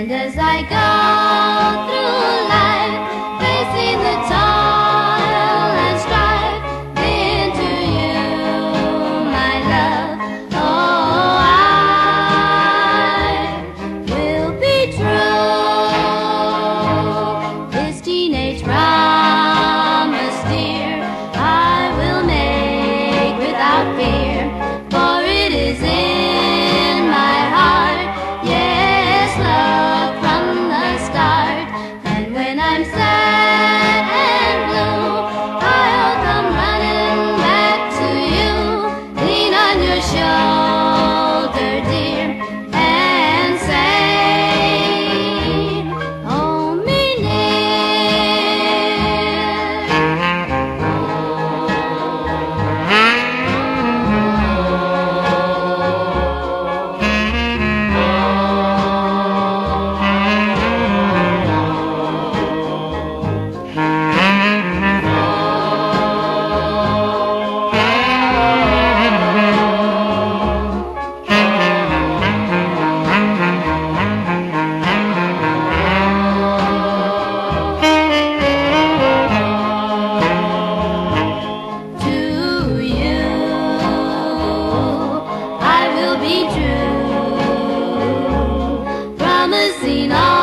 And as I go through life, facing the toil and strife, into you, my love, oh, I will be true. This teenage promise, dear, I will make without fear, for it is in my heart, yes, love from the start. And when I'm sad and blue, I'll come running back to you, lean on your shoulder, dear, and say, hold me be true, promising all